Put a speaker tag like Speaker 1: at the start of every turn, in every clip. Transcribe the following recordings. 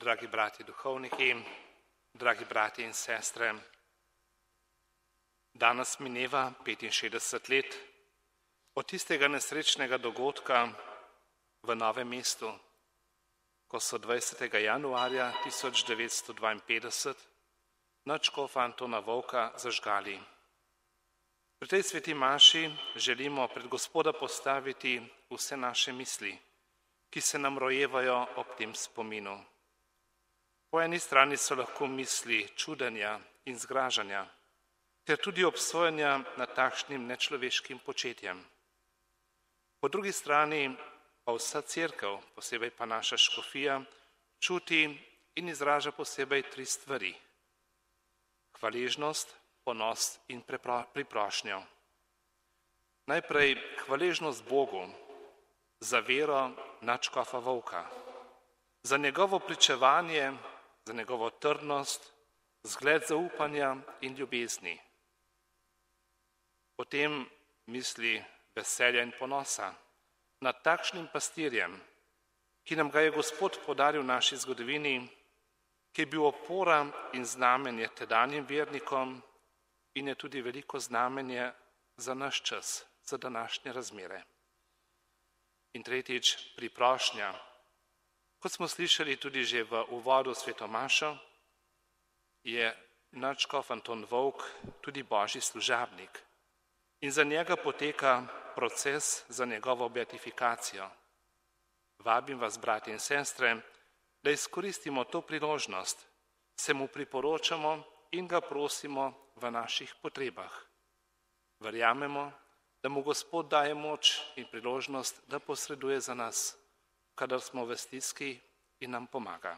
Speaker 1: dragi bratje duhovniki, dragi bratje in sestre. Danes mineva 65 let od tistega nesrečnega dogodka v Novem mestu, ko so 20. januarja 1952 nadškofa Antona Vovka zažgali. Pri tej sveti maši želimo pred Gospoda postaviti vse naše misli, ki se nam rojevajo ob tem spominu. Po eni strani so lahko misli čudenja in zgražanja, ter tudi obsojanja nad takšnim nečloveškim početjem. Po drugi strani pa vsa cerkev, posebej pa naša škofija, čuti in izraža posebej tri stvari: hvaležnost, ponos in priprošnjo. Najprej hvaležnost Bogu za vero nadškofa Vovka, za njegovo pričevanje, za njegovo trdnost, zgled zaupanja in ljubezni. Potem misli veselja in ponosa nad takšnim pastirjem, ki nam ga je Gospod podaril v naši zgodovini, ki je bil opora in znamenje tedanjim vernikom in je tudi veliko znamenje za naš čas, za današnje razmere. In tretjič, priprošnja. Kot smo slišali tudi že v uvodu sveto mašo, je nadškof Anton Vovk tudi božji služabnik in za njega poteka proces za njegovo beatifikacijo. Vabim vas, bratje in sestre, da izkoristimo to priložnost, se mu priporočamo in ga prosimo v naših potrebah. Verjamemo, da mu Gospod daje moč in priložnost, da posreduje za nas, kadar smo v stiski in nam pomaga.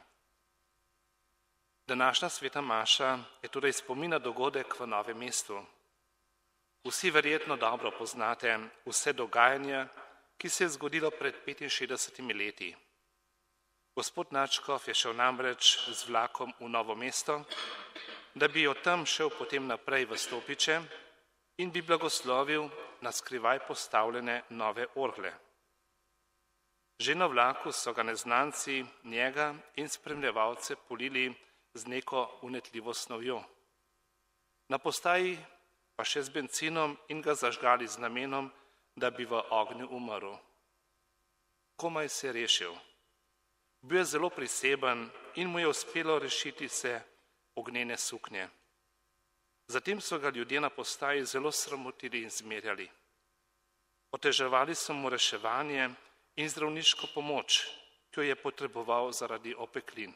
Speaker 1: Današnja sveta maša je torej spomin na dogodek v Novem mestu. Vsi verjetno dobro poznate vse dogajanje, ki se je zgodilo pred 65 leti. Gospod nadškof je šel namreč z vlakom v Novo mesto, da bi od tam šel potem naprej v Stopiče in bi blagoslovil na skrivaj postavljene nove orgle. Že na vlaku so ga neznanci, njega in spremljevalce polili z neko unetljivo snovjo. Na postaji pa še z bencinom in ga zažgali z namenom, da bi v ognju umrl. Komaj se je rešil. Bil je zelo priseben in mu je uspelo rešiti se ognjene suknje. Zatem so ga ljudje na postaji zelo sramotili in zmerjali. Oteževali so mu reševanje in zdravniško pomoč, ki jo je potreboval zaradi opeklin.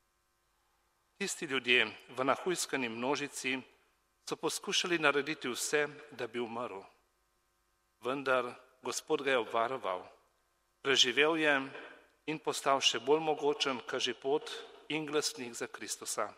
Speaker 1: Tisti ljudje v nahujskani množici so poskušali narediti vse, da bi umrl. Vendar Gospod ga je obvaroval. Preživel je in postal še bolj mogočen kažipot in glasnik za Kristusa.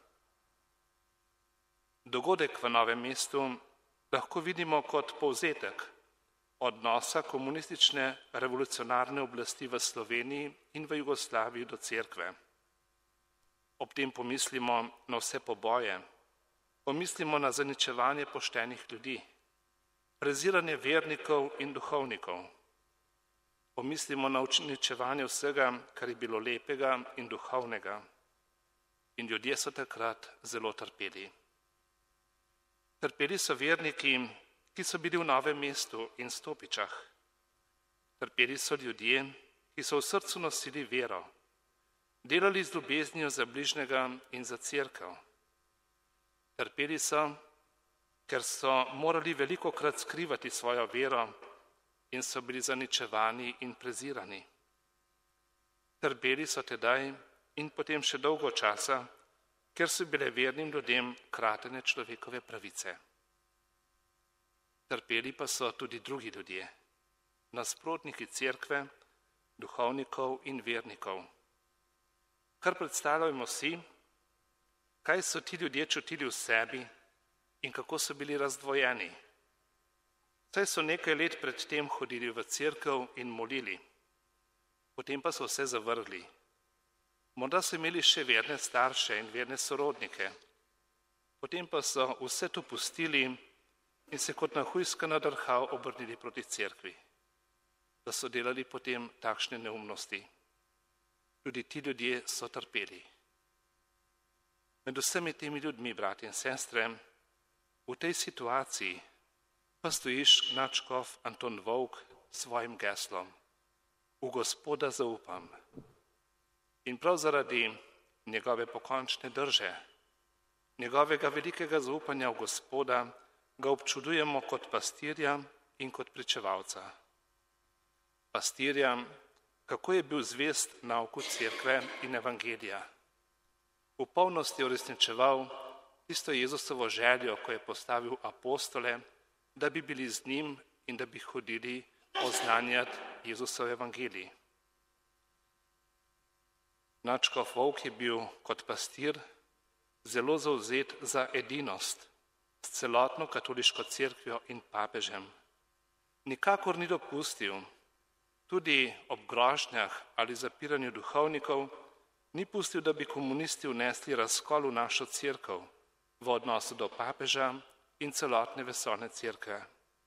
Speaker 1: Dogodek v Novem mestu lahko vidimo kot povzetek odnosa komunistične revolucionarne oblasti v Sloveniji in v Jugoslaviji do cerkve. Ob tem pomislimo na vse poboje, pomislimo na zaničevanje poštenih ljudi, preziranje vernikov in duhovnikov. Pomislimo na uničevanje vsega, kar je bilo lepega in duhovnega. In ljudje so takrat zelo trpeli. Trpeli so verniki, ki so bili v Novem mestu in Stopičah. Trpeli so ljudje, ki so v srcu nosili vero, delali z ljubeznijo za bližnjega in za cerkev. Trpeli so, ker so morali velikokrat skrivati svojo vero in so bili zaničevani in prezirani. Trpeli so tedaj in potem še dolgo časa, ker so bile vernim ljudem kratene človekove pravice. Trpeli pa so tudi drugi ljudje, nasprotniki cerkve, duhovnikov in vernikov. Kar predstavljamo si, kaj so ti ljudje čutili v sebi in kako so bili razdvojeni. Saj so nekaj let pred tem hodili v cerkev in molili, potem pa so vse zavrgli. Morda so imeli še verne starše in verne sorodnike, potem pa so vse to pustili in se kot nahujska nadrhal obrnili proti cerkvi, da so delali potem takšne neumnosti. Tudi ti ljudje so trpeli Med vsemi temi ljudmi, bratje in sestre, v tej situaciji pa stojiš nadškof Anton Vovk s svojim geslom: V Gospoda zaupam. In prav zaradi njegove pokončne drže, njegovega velikega zaupanja v Gospoda, ga občudujemo kot pastirja in kot pričevalca. Pastirja, kako je bil zvest nauku cerkve in evangelija. V polnosti uresničeval tisto Jezusovo željo, ko je postavil apostole, da bi bili z njim in da bi hodili oznanjati Jezusov evangelij. Nadškof Vovk je bil kot pastir zelo zavzet za edinost s celotno katoliško cerkvijo in papežem. Nikakor ni dopustil, tudi ob grožnjah ali zapiranju duhovnikov, ni pustil, da bi komunisti vnesli razkol v našo cerkev v odnosu do papeža in celotne vesoljne cerkve.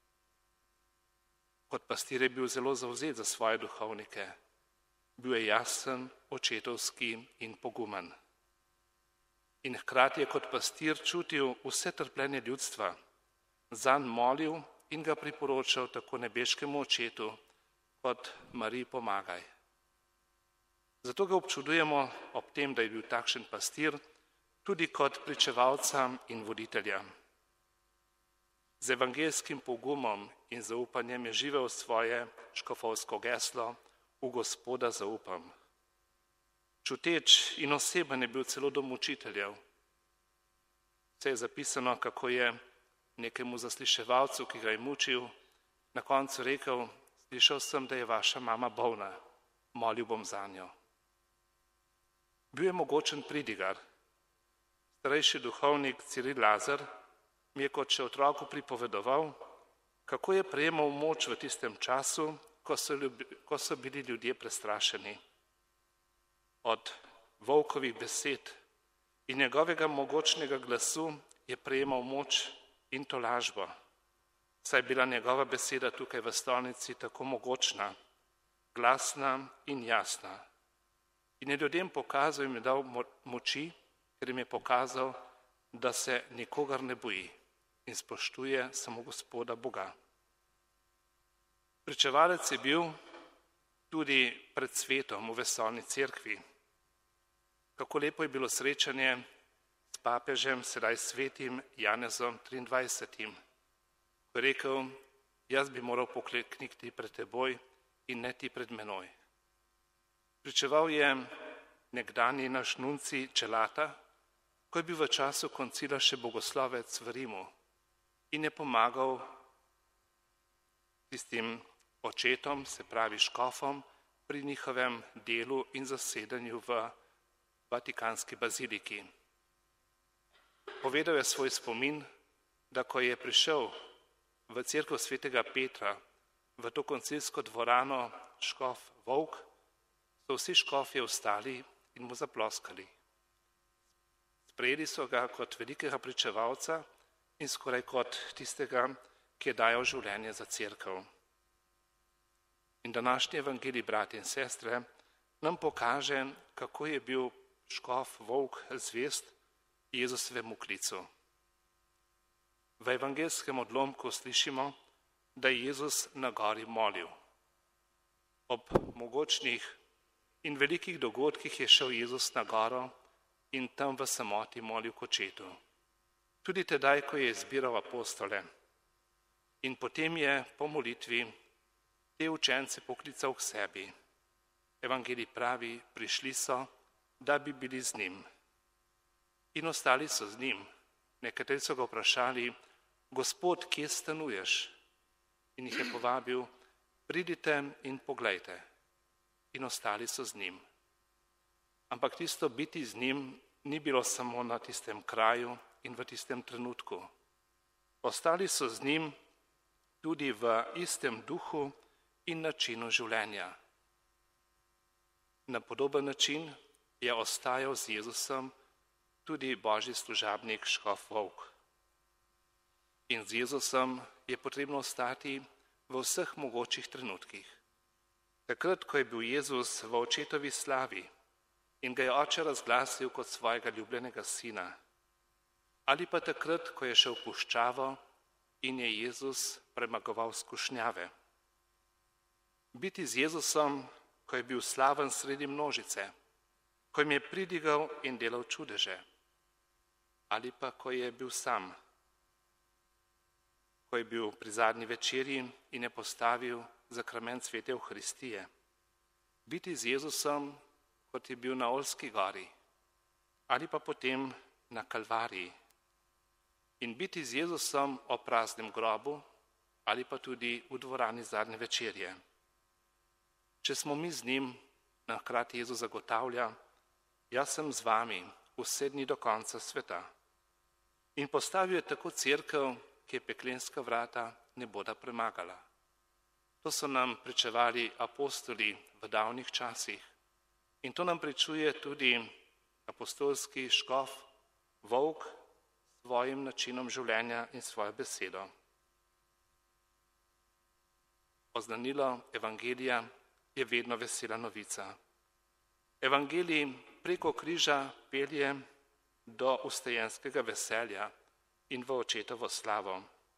Speaker 1: Kot pastir je bil zelo zavzet za svoje duhovnike. Bil je jasen, očetovski in pogumen. In hkrati je kot pastir čutil vse trpljenje ljudstva, zanj molil in ga priporočal tako nebeškemu očetu kot Mariji pomagaj. Zato ga občudujemo ob tem, da je bil takšen pastir, tudi kot pričevalca in voditelja. Z evangelskim pogumom in zaupanjem je živel svoje škofovsko geslo: V Gospoda zaupam. Čuteč in oseben je bil celo do mučiteljev. Vse je zapisano, kako je nekemu zasliševalcu, ki ga je mučil, na koncu rekel: Slišal sem, da je vaša mama bolna, molil bom zanjo. Bil je mogočen pridigar. Starejši duhovnik Ciril Lazar mi je kot še otroku pripovedoval, kako je prejemal moč v tistem času, ko so bili ljudje prestrašeni. Od Vovkovih besed in njegovega mogočnega glasu je prejemal moč in tolažbo, saj je bila njegova beseda tukaj v stolnici tako mogočna, glasna in jasna. In je ljudem pokazal in jim dal moči, ker jim je pokazal, da se nikogar ne boji in spoštuje samo Gospoda Boga. Pričevalec je bil tudi pred svetom v vesoljni cerkvi. Kako lepo je bilo srečanje s papežem, sedaj svetim Janezom 23. Ko je rekel: Jaz bi moral poklekniti pred teboj in ne ti pred menoj. Pričeval je nekdanji naš nunci Čelata, ko je bil v času koncila še bogoslovec v Rimu in je pomagal tistim očetom, se pravi škofom, pri njihovem delu in zasedanju v Vatikanski baziliki. Povedal je svoj spomin, da ko je prišel v cerkev svetega Petra, v to koncilsko dvorano škof Vovk, so vsi škofje vstali in mu zaploskali. Sprejeli so ga kot velikega pričevalca in skoraj kot tistega, ki je dajal življenje za cerkev. In današnji evangelij, bratje in sestre, nam pokaže, kako je bil škof Vovk zvest Jezusovemu klicu. V evangelskem odlomku slišimo, da je Jezus na gori molil. Ob mogočnih in velikih dogodkih je šel Jezus na goro in tam v samoti molil k očetu. Tudi tedaj, ko je izbiral apostole. In potem je po molitvi te učence poklical k sebi. Evangelij pravi: prišli so, da bi bili z njim. In ostali so z njim. Nekateri so ga vprašali: Gospod, kje stanuješ? In jih je povabil: pridite in poglejte. In ostali so z njim. Ampak tisto biti z njim ni bilo samo na tistem kraju in v tistem trenutku. Ostali so z njim tudi v istem duhu in načinu življenja. Na podoben način je ostajal z Jezusom tudi božji služabnik škof Vovk. In z Jezusom je potrebno ostati v vseh mogočih trenutkih. Takrat, ko je bil Jezus v očetovi slavi, in ga je oče razglasil kot svojega ljubljenega sina. Ali pa takrat, ko je šel v puščavo in je Jezus premagoval skušnjave. Biti z Jezusom, ko je bil slaven sredi množice, ko jim je pridigal in delal čudeže. Ali pa ko je bil sam, ko je bil pri zadnji večerji in je postavil zakrament svete Evharistije. Biti z Jezusom, kot je bil na Oljski gori, ali pa potem na Kalvariji. In biti z Jezusom o praznem grobu, ali pa tudi v dvorani zadnje večerje. Če smo mi z njim, nam hkrati Jezus zagotavlja, jaz sem z vami vse dni do konca sveta. In postavil je tako cerkev, ki je peklenska vrata ne bodo premagala. To so nam pričevali apostoli v davnih časih. In to nam pričuje tudi apostolski škof Volk s svojim načinom življenja in svojo besedo. Oznanilo evangelija je vedno vesela novica. Evangelij preko križa pelje do vstajenskega veselja in v očetovo slavo.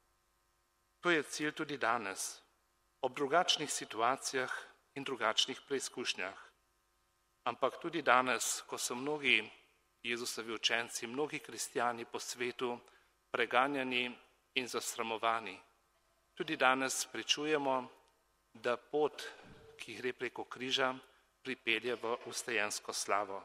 Speaker 1: To je cilj tudi danes, ob drugačnih situacijah in drugačnih preizkušnjah. Ampak tudi danes, ko so mnogi Jezusovi učenci, mnogi kristjani po svetu preganjani in zasramovani, tudi danes pričujemo, da pot, ki gre preko križa, pripelje v vstajensko slavo.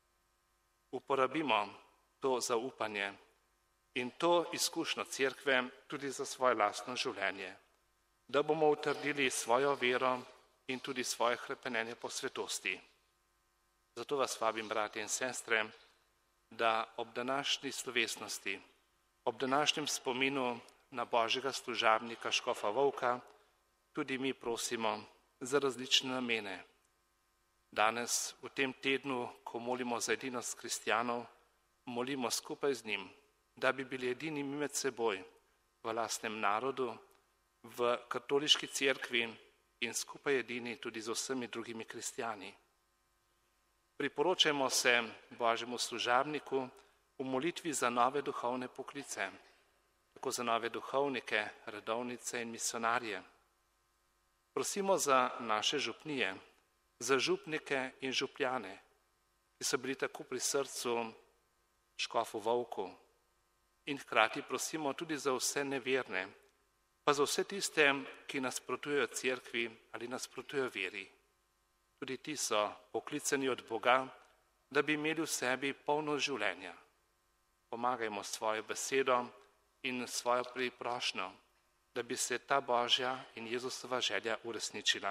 Speaker 1: Uporabimo to zaupanje in to izkušnjo cerkve tudi za svoje lastno življenje, da bomo utrdili svojo vero in tudi svoje hrepenenje po svetosti. Zato vas vabim, bratje in sestre, da ob današnji slovesnosti, ob današnjem spominu na Božjega služabnika škofa Volka, tudi mi prosimo za različne namene. Danes, v tem tednu, ko molimo za edinost kristjanov, molimo skupaj z njim, da bi bili edini mi med seboj, v lastnem narodu, v katoliški cerkvi in skupaj edini tudi z vsemi drugimi kristjani. Priporočajmo se Božjemu služabniku v molitvi za nove duhovne poklice, tako za nove duhovnike, redovnice in misionarje. Prosimo za naše župnije, za župnike in župljane, ki so bili tako pri srcu škofu Volku. In hkrati prosimo tudi za vse neverne, pa za vse tiste, ki nasprotujejo cerkvi ali nasprotujejo veri. Tudi ti so poklicani od Boga, da bi imeli v sebi polno življenja. Pomagajmo svojo besedo in svojo priprošnjo, da bi se ta Božja in Jezusova želja uresničila.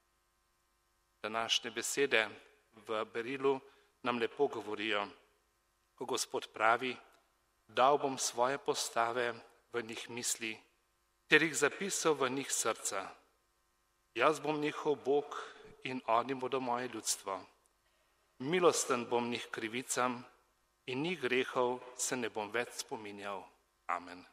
Speaker 1: Današnje besede v berilu nam lepo govorijo, ko Gospod pravi, dal bom svoje postave v njih misli, ter jih zapisal v njih srca. Jaz bom njihov Bog in oni bodo moje ljudstvo. Milosten bom njih krivicam in njih grehov se ne bom več spominjal. Amen.